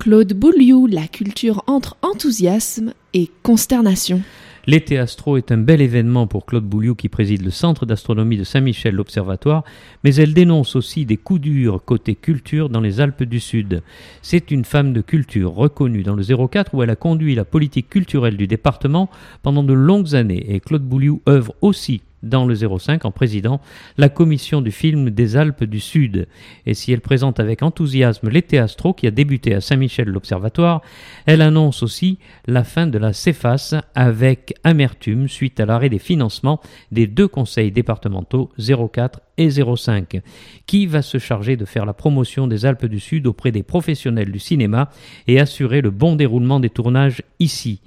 Claude Bouliou, la culture entre enthousiasme et consternation. L'été astro est un bel événement pour Claude Bouliou qui préside le Centre d'astronomie de Saint-Michel l'Observatoire, mais elle dénonce aussi des coups durs côté culture dans les Alpes du Sud. C'est une femme de culture reconnue dans le 04 où elle a conduit la politique culturelle du département pendant de longues années et Claude Bouliou œuvre aussi dans le 05 en présidant la commission du film des Alpes du Sud. Et si elle présente avec enthousiasme l'été astro qui a débuté à Saint-Michel l'Observatoire, elle annonce aussi la fin de la CEFAS avec amertume suite à l'arrêt des financements des deux conseils départementaux 04 et 05. Qui va se charger de faire la promotion des Alpes du Sud auprès des professionnels du cinéma et assurer le bon déroulement des tournages ici?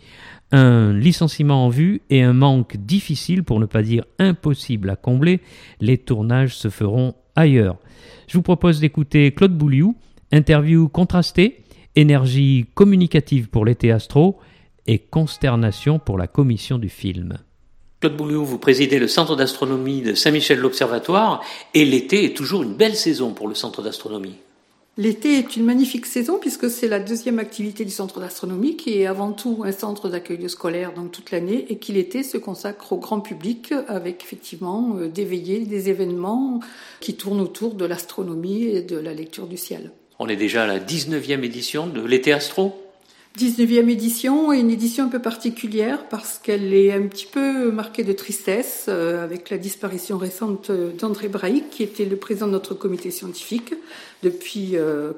Un licenciement en vue et un manque difficile, pour ne pas dire impossible à combler, les tournages se feront ailleurs. Je vous propose d'écouter Claude Bouliou, interview contrastée, énergie communicative pour l'été astro et consternation pour la commission du film. Claude Bouliou, vous présidez le Centre d'astronomie de Saint-Michel l'Observatoire et l'été est toujours une belle saison pour le Centre d'astronomie. L'été est une magnifique saison puisque c'est la deuxième activité du centre d'astronomie qui est avant tout un centre d'accueil de scolaires donc toute l'année et qui l'été se consacre au grand public avec effectivement des veillées, des événements qui tournent autour de l'astronomie et de la lecture du ciel. On est déjà à la 19e édition de l'été astro. 19e édition et une édition un peu particulière parce qu'elle est un petit peu marquée de tristesse avec la disparition récente d'André Braic qui était le président de notre comité scientifique depuis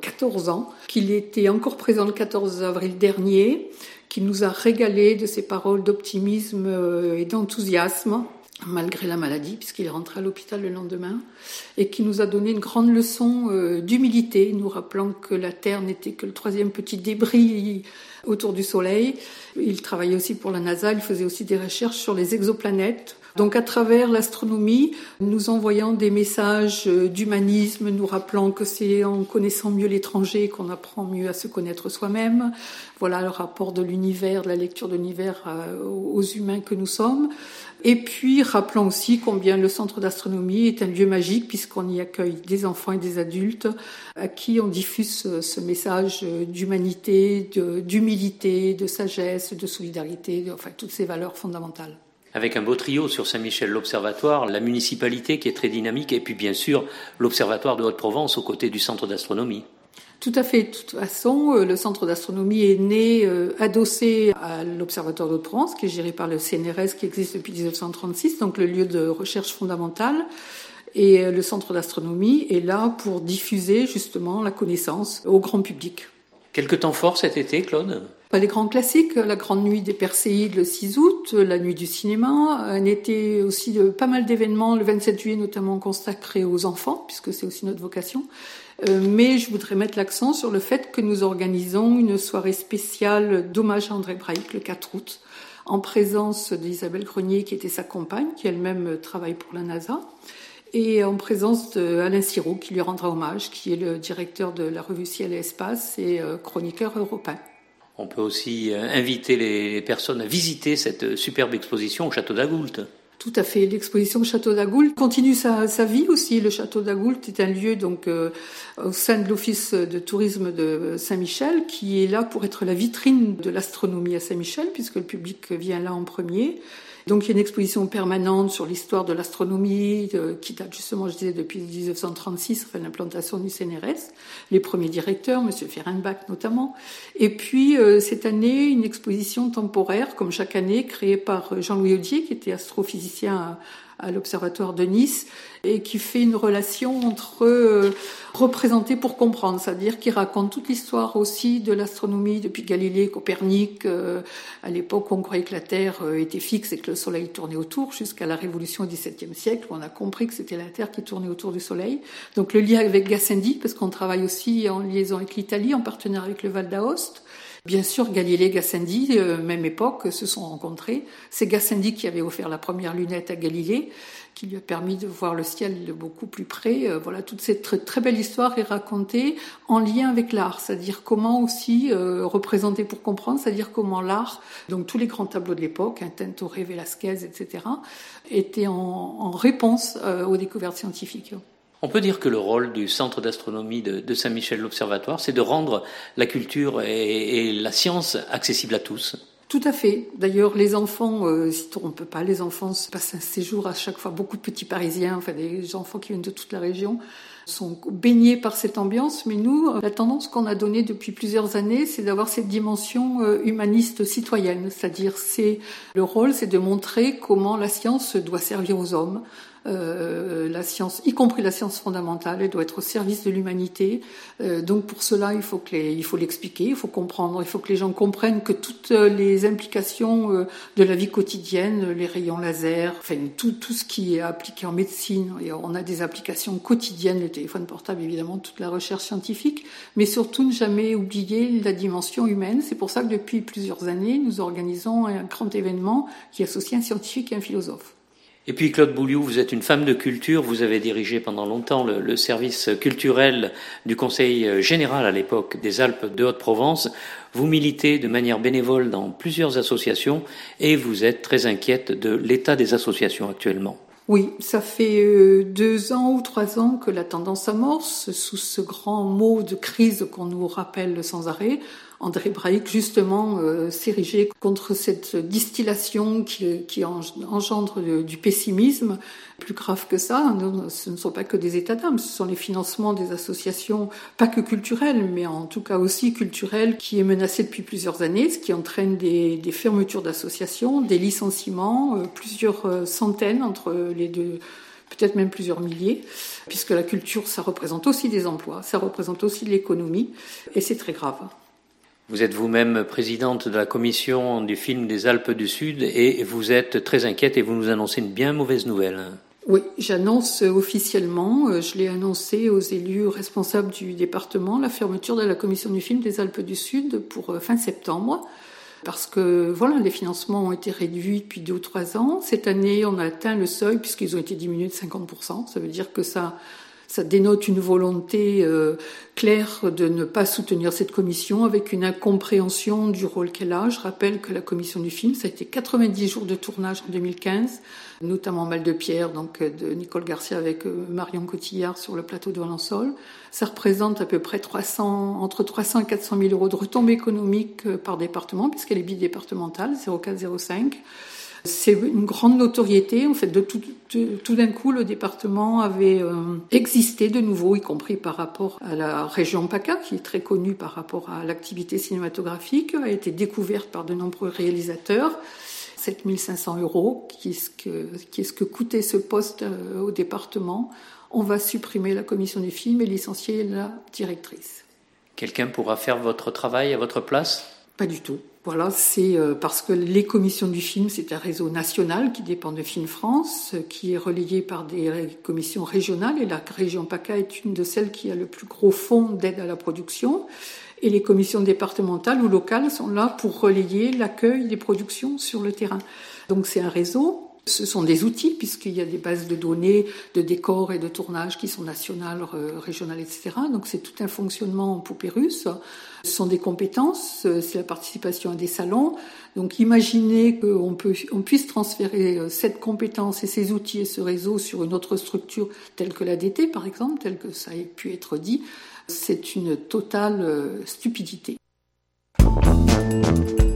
14 ans, qu'il était encore présent le 14 avril dernier, qui nous a régalé de ses paroles d'optimisme et d'enthousiasme malgré la maladie, puisqu'il est rentré à l'hôpital le lendemain, et qui nous a donné une grande leçon d'humilité, nous rappelant que la Terre n'était que le troisième petit débris autour du Soleil. Il travaillait aussi pour la NASA, il faisait aussi des recherches sur les exoplanètes. Donc à travers l'astronomie, nous envoyant des messages d'humanisme, nous rappelant que c'est en connaissant mieux l'étranger qu'on apprend mieux à se connaître soi-même. Voilà le rapport de l'univers, de la lecture de l'univers aux humains que nous sommes. Et puis rappelant aussi combien le centre d'astronomie est un lieu magique puisqu'on y accueille des enfants et des adultes à qui on diffuse ce message d'humanité, d'humilité, de sagesse, de solidarité, enfin toutes ces valeurs fondamentales. Avec un beau trio sur Saint-Michel l'Observatoire, la municipalité qui est très dynamique et puis bien sûr l'Observatoire de Haute-Provence aux côtés du Centre d'astronomie. Tout à fait. De toute façon, le Centre d'astronomie est né adossé à l'Observatoire de Haute-Provence qui est géré par le CNRS qui existe depuis 1936, donc le lieu de recherche fondamentale. Et le Centre d'astronomie est là pour diffuser justement la connaissance au grand public. Quelques temps forts cet été, Claude ? Les grands classiques, la grande nuit des Perséides le 6 août, la nuit du cinéma, un été aussi de pas mal d'événements, le 27 juillet notamment consacré aux enfants, puisque c'est aussi notre vocation. Mais je voudrais mettre l'accent sur le fait que nous organisons une soirée spéciale d'hommage à André Braic le 4 août, en présence d'Isabelle Grenier qui était sa compagne, qui elle-même travaille pour la NASA, et en présence d'Alain Sirot qui lui rendra hommage, qui est le directeur de la revue Ciel et Espace et chroniqueur européen. On peut aussi inviter les personnes à visiter cette superbe exposition au Château d'Agoult. Tout à fait. L'exposition Château d'Agoult continue sa vie aussi. Le Château d'Agoult est un lieu donc au sein de l'Office de tourisme de Saint-Michel qui est là pour être la vitrine de l'astronomie à Saint-Michel puisque le public vient là en premier. Donc il y a une exposition permanente sur l'histoire de l'astronomie qui date justement, je disais, depuis 1936, enfin l'implantation du CNRS, les premiers directeurs, M. Fehrenbach notamment. Et puis cette année, une exposition temporaire, comme chaque année, créée par Jean-Louis Audier, qui était astrophysicien à l'Observatoire de Nice, et qui fait une relation entre représenter pour comprendre, c'est-à-dire qui raconte toute l'histoire aussi de l'astronomie depuis Galilée, Copernic, à l'époque où on croyait que la Terre était fixe et que le Soleil tournait autour, jusqu'à la Révolution au XVIIe siècle, où on a compris que c'était la Terre qui tournait autour du Soleil. Donc le lien avec Gassendi, parce qu'on travaille aussi en liaison avec l'Italie, en partenariat avec le Val d'Aoste. Bien sûr, Galilée et Gassendi, même époque, se sont rencontrés. C'est Gassendi qui avait offert la première lunette à Galilée, qui lui a permis de voir le ciel de beaucoup plus près. Voilà, toute cette très, très belle histoire est racontée en lien avec l'art, c'est-à-dire comment aussi représenter pour comprendre, c'est-à-dire comment l'art, donc tous les grands tableaux de l'époque, Tintoret, Velázquez, etc., étaient en réponse aux découvertes scientifiques. On peut dire que le rôle du Centre d'astronomie de Saint-Michel l'Observatoire, c'est de rendre la culture et la science accessibles à tous. Tout à fait. D'ailleurs, les enfants, on ne trompe pas, les enfants passent un séjour à chaque fois. Beaucoup de petits Parisiens, enfin des enfants qui viennent de toute la région, sont baignés par cette ambiance. Mais nous, la tendance qu'on a donnée depuis plusieurs années, c'est d'avoir cette dimension humaniste citoyenne. C'est-à-dire, le rôle, c'est de montrer comment la science doit servir aux hommes. La science, y compris la science fondamentale, elle doit être au service de l'humanité. Donc pour cela, il faut l'expliquer, il faut comprendre, il faut que les gens comprennent que toutes les implications de la vie quotidienne, les rayons laser, enfin tout ce qui est appliqué en médecine, et on a des applications quotidiennes, le téléphone portable évidemment, toute la recherche scientifique, mais surtout ne jamais oublier la dimension humaine. C'est pour ça que depuis plusieurs années, nous organisons un grand événement qui associe un scientifique et un philosophe. Et puis Claude Bouliou, vous êtes une femme de culture, vous avez dirigé pendant longtemps le service culturel du Conseil général à l'époque des Alpes de Haute-Provence. Vous militez de manière bénévole dans plusieurs associations et vous êtes très inquiète de l'état des associations actuellement. Oui, ça fait 2 ans ou 3 ans que la tendance s'amorce sous ce grand mot de crise qu'on nous rappelle sans arrêt. André Braic, justement, s'érigeait contre cette distillation qui engendre du pessimisme. Plus grave que ça, ce ne sont pas que des états d'âme, ce sont les financements des associations, pas que culturelles, mais en tout cas aussi culturelles, qui est menacé depuis plusieurs années, ce qui entraîne des fermetures d'associations, des licenciements, plusieurs centaines entre les deux, peut-être même plusieurs milliers, puisque la culture, ça représente aussi des emplois, ça représente aussi de l'économie, et c'est très grave. Vous êtes vous-même présidente de la commission du film des Alpes du Sud et vous êtes très inquiète et vous nous annoncez une bien mauvaise nouvelle. Oui, j'annonce officiellement, je l'ai annoncé aux élus responsables du département, la fermeture de la commission du film des Alpes du Sud pour fin septembre. Parce que voilà, les financements ont été réduits depuis 2 ou 3 ans. Cette année, on a atteint le seuil puisqu'ils ont été diminués de 50%. Ça veut dire que ça dénote une volonté claire de ne pas soutenir cette commission avec une incompréhension du rôle qu'elle a. Je rappelle que la commission du film, ça a été 90 jours de tournage en 2015, notamment Mal de Pierre, donc de Nicole Garcia avec Marion Cotillard sur le plateau de Valençol. Ça représente à peu près entre 300 et 400 000 euros de retombées économiques par département, puisqu'elle est bidépartementale, 0,4-0,5. C'est une grande notoriété. En fait, tout d'un coup, le département avait existé de nouveau, y compris par rapport à la région PACA, qui est très connue par rapport à l'activité cinématographique, a été découverte par de nombreux réalisateurs. 7 500 euros, qui est ce que coûtait ce poste au département. On va supprimer la commission du film et licencier la directrice. Quelqu'un pourra faire votre travail à votre place ? Pas du tout. Voilà, c'est parce que les commissions du film, c'est un réseau national qui dépend de Film France, qui est relayé par des commissions régionales, et la région PACA est une de celles qui a le plus gros fonds d'aide à la production. Et les commissions départementales ou locales sont là pour relayer l'accueil des productions sur le terrain. Donc c'est un réseau. Ce sont des outils, puisqu'il y a des bases de données, de décors et de tournage qui sont nationales, régionales, etc. Donc c'est tout un fonctionnement en poupée russe. Ce sont des compétences, c'est la participation à des salons. Donc imaginez qu'on puisse transférer cette compétence et ces outils et ce réseau sur une autre structure telle que l'ADT, par exemple, telle que ça a pu être dit. C'est une totale stupidité.